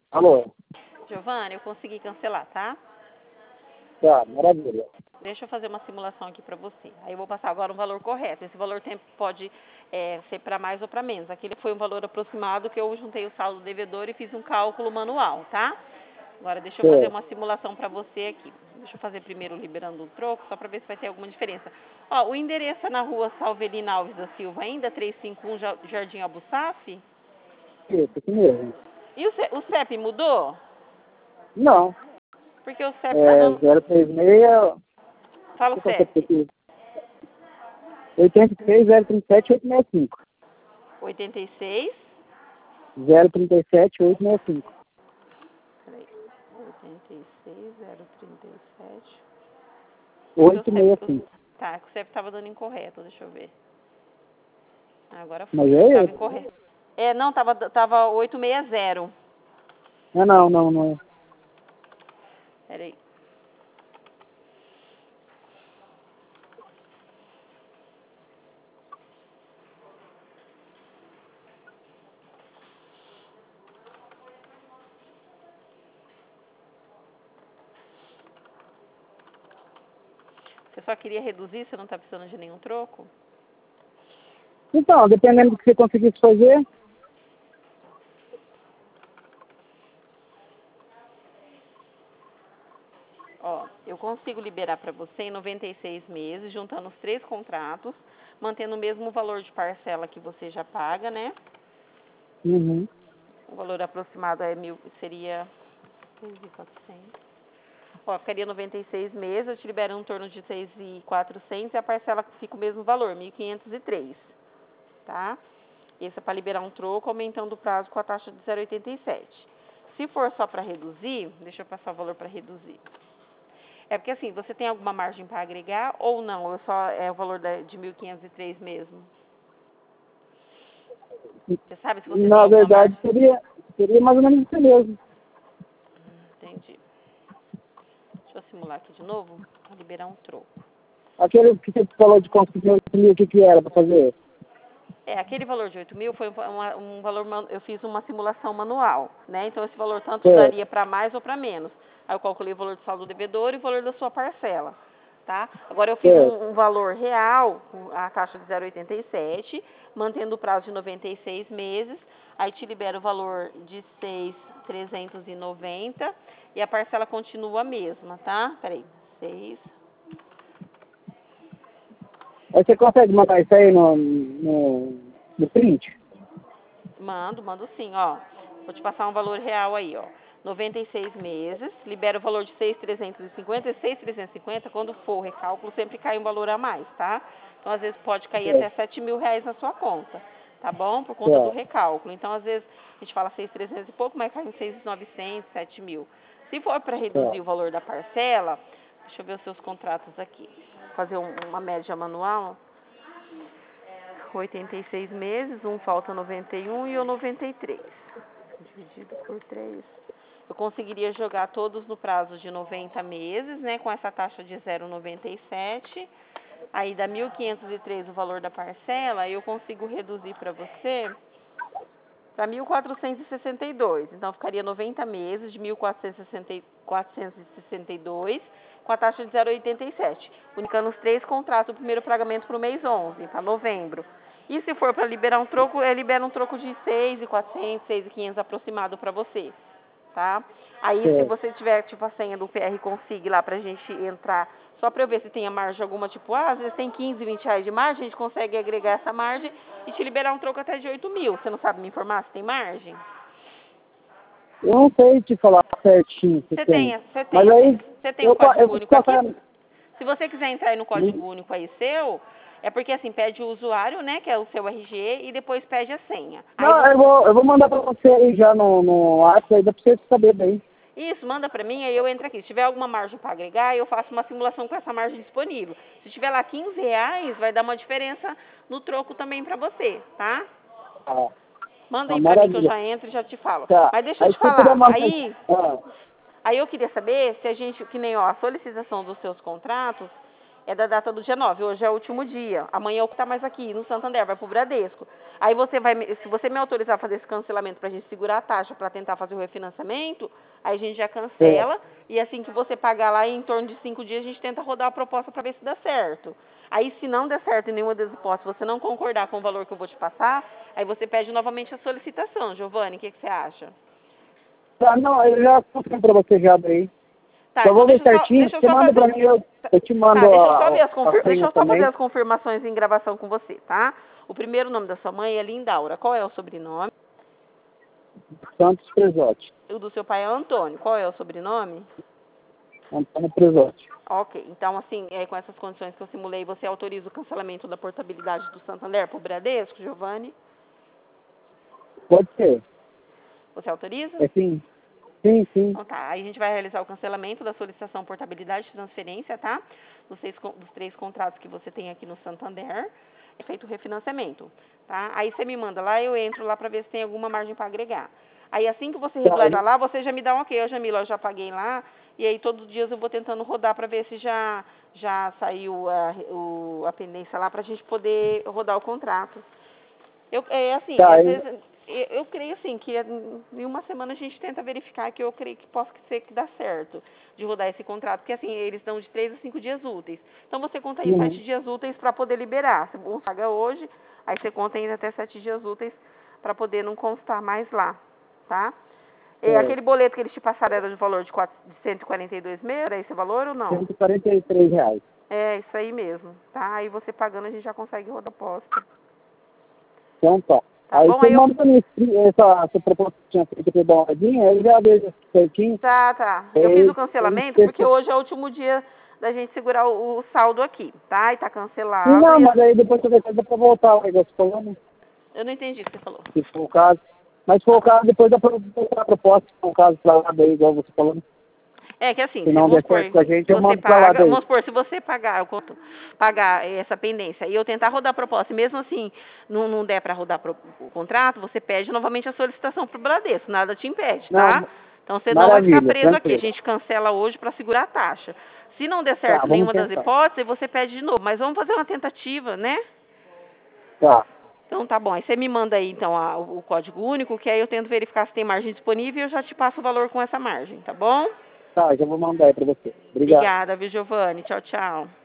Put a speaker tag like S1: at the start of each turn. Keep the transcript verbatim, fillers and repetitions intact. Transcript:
S1: Alô?
S2: Giovana, eu consegui cancelar, tá?
S1: Tá, maravilha.
S2: Deixa eu fazer uma simulação aqui para você. Aí eu vou passar agora um valor correto. Esse valor tempo pode é, ser para mais ou para menos. Aquele foi um valor aproximado que eu juntei o saldo devedor e fiz um cálculo manual, tá? Agora deixa eu fazer
S1: Certo.
S2: uma simulação para você aqui. Deixa eu fazer primeiro liberando o troco, só para ver se vai ter alguma diferença. Ó, o endereço é na rua Salvelina Alves da Silva ainda, trezentos e cinquenta e um Ja- Jardim Abussaf?
S1: Isso, aqui mesmo.
S2: E o, C- o C E P mudou?
S1: Não.
S2: Porque o C E P tá
S1: É
S2: dando...
S1: zero três seis.
S2: Fala o
S1: Deixa eu passar
S2: C E P.
S1: aqui. oitenta e seis, zero trinta e sete, oitocentos e sessenta e cinco.
S2: oitenta e seis...
S1: zero trinta e sete, oitocentos e sessenta e cinco.
S2: Peraí. oitenta e seis, zero trinta e sete... Seu
S1: oitocentos e
S2: C E
S1: sessenta
S2: P,
S1: e cinco.
S2: tá, o C E P estava dando incorreto, deixa eu ver. Agora
S1: Mas
S2: foi,
S1: é
S2: estava
S1: esse?
S2: incorreto. É, não, tava, tava oitocentos e sessenta.
S1: Não, não, não, não.
S2: Peraí. Você só queria reduzir, você não tá precisando de nenhum troco?
S1: Então, dependendo do que você conseguisse fazer,
S2: Ó, eu consigo liberar para você em noventa e seis meses, juntando os três contratos, mantendo o mesmo valor de parcela que você já paga, né?
S1: uhum.
S2: O valor aproximado é mil, seria seis mil e quatrocentos. Ó, ficaria noventa e seis meses, eu te libero em torno de seis mil e quatrocentos e a parcela fica o mesmo valor, mil quinhentos e três, tá? Esse é para liberar um troco, aumentando o prazo com a taxa de zero vírgula oitenta e sete. Se for só para reduzir, deixa eu passar o valor para reduzir. É porque assim, você tem alguma margem para agregar ou não? Ou só é o valor da- de mil quinhentos e três mesmo? Você sabe se você tem
S1: Na
S2: alguma
S1: verdade,
S2: margem?
S1: seria, seria mais ou menos isso mesmo.
S2: Entendi. Deixa eu simular aqui de novo para liberar um troco.
S1: Aquele que você falou de conseguir oito mil, o que, que era para fazer?
S2: É, aquele valor de oito mil foi uma- um valor, man- eu fiz uma simulação manual, né? Então esse valor tanto
S1: Certo,
S2: daria para mais ou para menos. Aí eu calculei o valor do saldo devedor e o valor da sua parcela, tá? Agora eu fiz
S1: certo,
S2: um, um valor real, com a taxa de zero vírgula oitenta e sete, mantendo o prazo de noventa e seis meses, aí te libera o valor de seis mil trezentos e noventa e a parcela continua a mesma, tá? Peraí, seis.
S1: Aí você consegue mandar isso aí no, no, no print?
S2: Mando, mando sim, ó. Vou te passar um valor real aí, ó. noventa e seis meses, libera o valor de seis mil trezentos e cinquenta, e seis mil trezentos e cinquenta, quando for o recálculo, sempre cai um valor a mais, tá? Então, às vezes, pode cair até
S1: Certo,
S2: sete mil reais na sua conta, tá bom? Por conta do
S1: certo,
S2: recálculo. Então, às vezes, a gente fala seis mil trezentos e pouco, mas cai em seis mil e novecentos, sete mil. Se for para reduzir
S1: certo.
S2: o valor da parcela, deixa eu ver os seus contratos aqui. Fazer um- uma média manual. oitenta e seis meses, um falta noventa e um e o noventa e três. Dividido por três. Eu conseguiria jogar todos no prazo de noventa meses, né, com essa taxa de zero vírgula noventa e sete. Aí dá mil quinhentos e três o valor da parcela, eu consigo reduzir para você para mil quatrocentos e sessenta e dois. Então ficaria noventa meses de mil quatrocentos e sessenta e dois com a taxa de zero vírgula oitenta e sete. Unicando os três contratos, o primeiro pagamento para o mês onze, para novembro. E se for para liberar um troco, é libera um troco de seis mil e quatrocentos, seis mil e quinhentos aproximado para você, tá? Aí se
S1: Certo.
S2: você tiver tipo a senha do P R Consig lá pra gente entrar, só para eu ver se tem a margem alguma, tipo, ah, às vezes tem quinze, vinte reais de margem, a gente consegue agregar essa margem e te liberar um troco até de oito mil. Você não sabe me informar se tem margem?
S1: Eu não sei te falar certinho se
S2: Você
S1: tem.
S2: tem, você
S1: Mas
S2: tem,
S1: aí,
S2: você tem o
S1: eu, co- eu
S2: código
S1: fico
S2: único aqui?
S1: passando.
S2: Se você quiser entrar aí no código único aí seu, é porque assim, pede o usuário, né, que é o seu R G, e depois pede a senha. Aí
S1: Não,
S2: você,
S1: eu vou, eu vou mandar pra você aí já no, no WhatsApp, aí dá pra você saber daí.
S2: isso, manda pra mim, aí eu entro aqui. Se tiver alguma margem para agregar, eu faço uma simulação com essa margem disponível. Se tiver lá quinze reais, vai dar uma diferença no troco também pra você, tá?
S1: Ah,
S2: Manda
S1: ah,
S2: aí pra mim que eu
S1: maravilha.
S2: já entro e já te falo.
S1: Tá.
S2: Mas deixa eu
S1: Aí
S2: te
S1: se você puder
S2: falar,
S1: mandar.
S2: aí,
S1: Ah,
S2: aí eu queria saber se a gente, que nem ó, a solicitação dos seus contratos, é da data do dia nove, hoje é o último dia. Amanhã é o que está mais aqui, no Santander, vai para o Bradesco. Aí você vai, se você me autorizar a fazer esse cancelamento para a gente segurar a taxa para tentar fazer o refinanciamento, aí a gente já cancela.
S1: É.
S2: E assim que você pagar lá, em torno de cinco dias, a gente tenta rodar a proposta para ver se dá certo. Aí, se não der certo em nenhuma das hipóteses, você não concordar com o valor que eu vou te passar, aí você pede novamente a solicitação. Giovanni, o que, que você acha?
S1: Tá, não, eu já confirmo pra você já daí.
S2: Tá,
S1: Só
S2: então
S1: vou ver
S2: deixa eu só,
S1: certinho,
S2: deixa eu
S1: você
S2: só
S1: manda
S2: fazer...
S1: pra mim, eu, eu te mando
S2: Tá, deixa eu
S1: a,
S2: só ver as
S1: a,
S2: confir...
S1: a
S2: deixa
S1: senha
S2: eu só fazer
S1: também.
S2: as confirmações em gravação com você, tá? O primeiro nome da sua mãe é Lindaura. Qual é o sobrenome?
S1: Santos Presotti.
S2: O do seu pai é Antônio. Qual é o sobrenome?
S1: Antônio Presotti.
S2: Ok, então assim, é, com essas condições que eu simulei, você autoriza o cancelamento da portabilidade do Santander para o Bradesco, Giovanni?
S1: Pode ser.
S2: Você autoriza?
S1: É sim. Sim, sim.
S2: Então tá, aí a gente vai realizar o cancelamento da solicitação portabilidade de transferência, tá? Dos, seis, dos três contratos que você tem aqui no Santander, é feito o refinanciamento, tá? Aí você me manda lá, eu entro lá para ver se tem alguma margem para agregar. Aí assim que você
S1: Tá,
S2: regularizar lá, você já me dá um ok, ó, Jamila, eu já paguei lá, e aí todos os dias eu vou tentando rodar para ver se já, já saiu a, o, a pendência lá para a gente poder rodar o contrato. Eu, é assim,
S1: tá,
S2: às
S1: eu-
S2: vezes, eu, eu creio assim, que em uma semana a gente tenta verificar que eu creio que possa ser que dá certo de rodar esse contrato, porque assim, eles dão de três a cinco dias úteis. Então você conta aí
S1: uhum.
S2: sete dias úteis para poder liberar. Você paga hoje, aí você conta ainda até sete dias úteis para poder não constar mais lá, tá? E
S1: É,
S2: aquele boleto que eles te passaram era de valor de, quatro, de cento e quarenta e dois meses, era esse valor ou não?
S1: cento e quarenta e três reais.
S2: É, isso aí mesmo, tá? Aí você pagando a gente já consegue rodar a posta,
S1: Então tá.
S2: tá
S1: Aí
S2: bom?
S1: você
S2: Aí eu
S1: manda pra mim esse- essa, essa proposta que tinha feito pra eu dar uma olhadinha, eu já vejo certinho.
S2: Tá, tá. Eu fiz
S1: Aí,
S2: o
S1: aí
S2: cancelamento
S1: você...
S2: porque hoje é o último dia da gente segurar o, o saldo aqui, tá? E tá
S1: Sim,
S2: cancelado.
S1: não,
S2: E
S1: mas aí depois qualquer coisa pra voltar o negócio falando,
S2: eu não entendi o que você falou.
S1: se for o caso. Mas se for o caso, depois dá pra voltar a proposta, se for o caso pra lá daí, igual você falando.
S2: É que assim,
S1: Se
S2: se
S1: não
S2: vamos
S1: der
S2: supor,
S1: certo com a gente, eu
S2: você
S1: mando pra lá
S2: paga,
S1: daí.
S2: vamos supor, se você pagar, eu conto, pagar essa pendência e eu tentar rodar a proposta, e mesmo assim não, não der para rodar pro, o contrato, você pede novamente a solicitação pro Bradesco, nada te impede, tá?
S1: Não,
S2: Então você não vai ficar
S1: maravilha,
S2: preso aqui, a
S1: tranquilo.
S2: gente cancela hoje para segurar a taxa. Se não der
S1: Tá,
S2: certo
S1: vamos
S2: nenhuma das
S1: tentar.
S2: hipóteses, você pede de novo, mas vamos fazer uma tentativa, né?
S1: Tá,
S2: Então tá bom, aí você me manda aí então a- o o código único, que aí eu tento verificar se tem margem disponível e eu já te passo o valor com essa margem, tá bom?
S1: tá, já vou mandar aí pra você. Obrigado.
S2: Obrigada, viu, Giovanni? Tchau, tchau.